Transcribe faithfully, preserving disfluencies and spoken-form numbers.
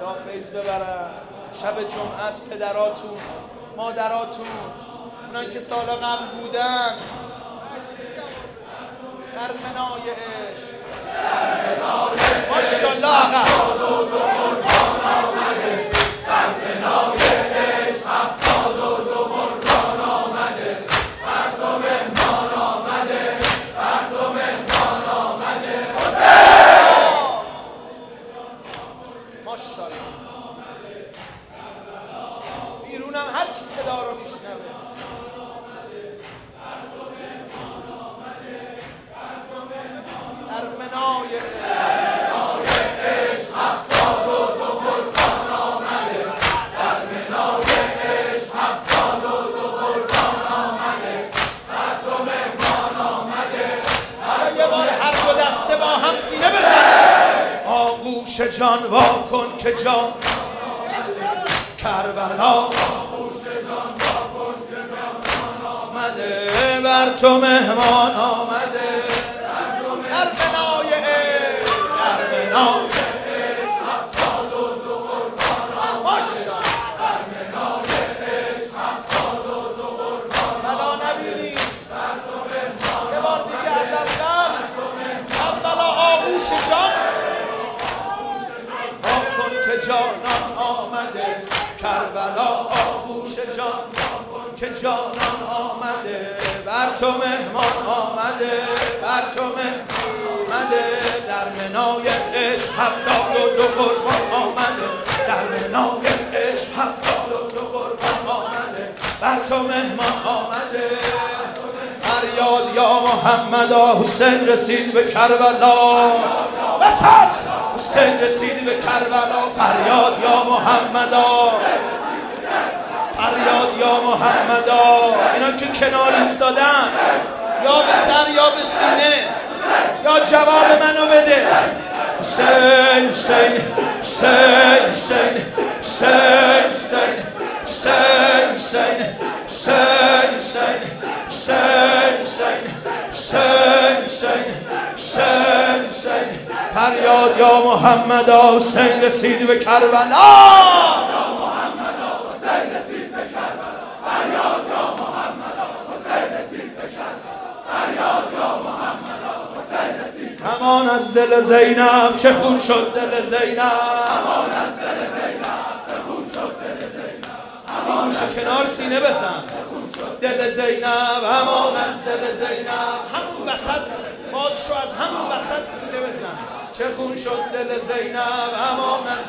خدا فیض ببرن. شب جمعه از پدراتون مادراتون اونان که سال قبل بودن در منای عشق ماشاءالله آقا در منای عشق هفتاد و دو قربان آمده، بر تو مهمان آمده، بر تو مهمان آمده حسین. ماشاءالله بیرونم هر کی صدا رو میشنوه در منای عشق هفتاد و دو قربان آمده، در منای عشق هفتاد و دو قربان آمده، بر تو مهمان آمده. حالا یه بار هر دو دسته با هم سینه بزنه. آغوش جان وا کن که جان کربلا، آغوش جان وا کن که جان آمده، بر تو مهمان آمده. در بنای عشق، در بنای عشق هفتاد و دو قربان آمده، در بنای عشق هفتاد و دو قربان بلا نبینی بر تو مهمان. یه بار دیگه از اول کربلا آغوش جان وا کن که جانان آمده، کربلا آغوش جان وا کن که جانان آمده، بر تو مهمان آمده، بر تو مهمان آمده. در منای عشق هفتاد و دو قربان آمده، در منای عشق هفتاد و دو قربان آمده، بر تو مهمان آمده. فریاد یا محمدا، حسین رسید به کربلا. وسط حسین رسید به کربلا. فریاد یا محمدا، فریاد یا محمدا. اینا که کنار ایستادن یا به سر یا به سینه یا جواب منو بده. حسین حسین حسین حسین حسین حسین حسین حسین حسین حسین حسین حسین حسین حسین حسین. فریاد یا محمدا، حسین رسید به کربلا. امان از دل زینب چه خون شد دل زینب، امان از دل زینب چه خون شد دل زینب. امان گوش کنار سینه بزن. دل زینب، امان از دل زینب. همون وسط باز شو، از همون وسط سینه بزن. چه خون شد دل زینب، امان از